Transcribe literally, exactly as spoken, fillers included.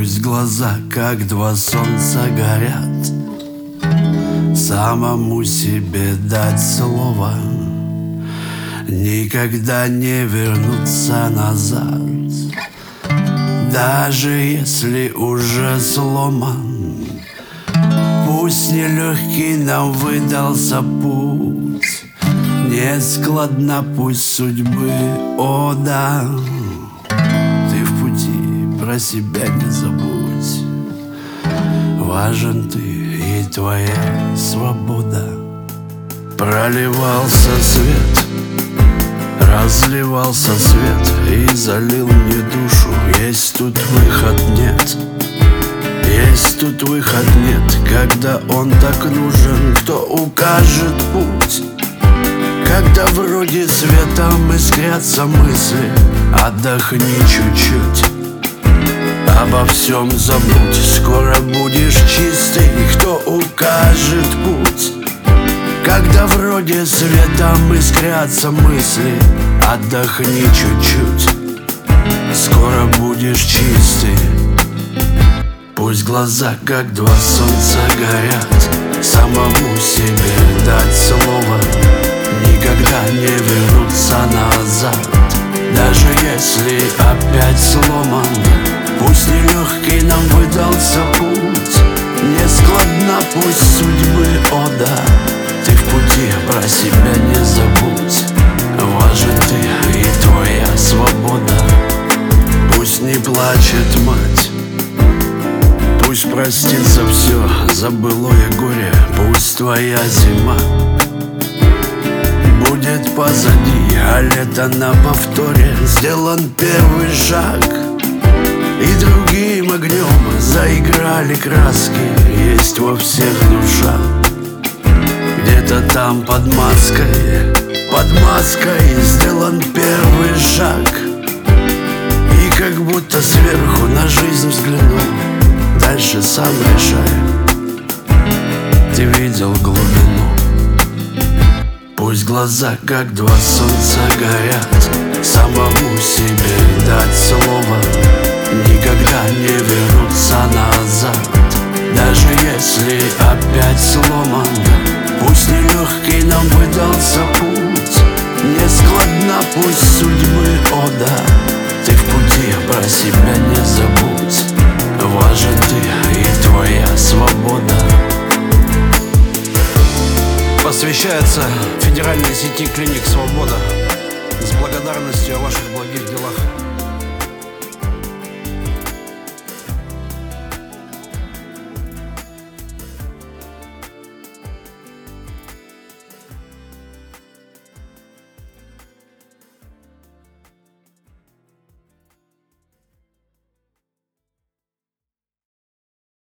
Пусть глаза, как два солнца, горят, самому себе дать слово никогда не вернуться назад. Даже если уже сломан, пусть нелегкий нам выдался путь, не складна пусть судьбы, о да. Ты в пути, про себя не забудь, важен ты и твоя свобода. Проливался свет, разливался свет и залил мне душу. Есть тут выход, нет, есть тут выход, нет. Когда он так нужен, кто укажет путь? Когда вроде светом искрятся мысли, отдохни чуть-чуть, обо всем забудь. Скоро будешь чистый, кто укажет путь? Когда вроде светом искрятся мысли, отдохни чуть-чуть, скоро будешь чистый. Пусть глаза, как два солнца, горят, самому себе дать слово никогда не вернуться назад. Даже если опять сломан, пусть нелегкий нам выдался путь, не складна пусть судьбы, о да. Ты в пути, про себя не забудь, важен ты и твоя свобода. Пусть не плачет мать, пусть простится все за былое горе. Пусть твоя зима будет позади, а лето на повторе. Сделан первый шаг, и другим огнем заиграли краски. Есть во всех душах, где-то там под маской, под маской сделан первый шаг. И как будто сверху на жизнь взглянул, дальше сам решай, ты видел глубину. Пусть глаза, как два солнца, горят, самому себе дать слово никогда не вернуться назад. Даже если опять сломан, пусть нелегкий нам выдался путь, не складна пусть судьбы, о да. Ты в пути, про себя не забудь, важен ты и твоя свобода. Посвящается федеральной сети клиник «Свобода» с благодарностью о ваших благих делах.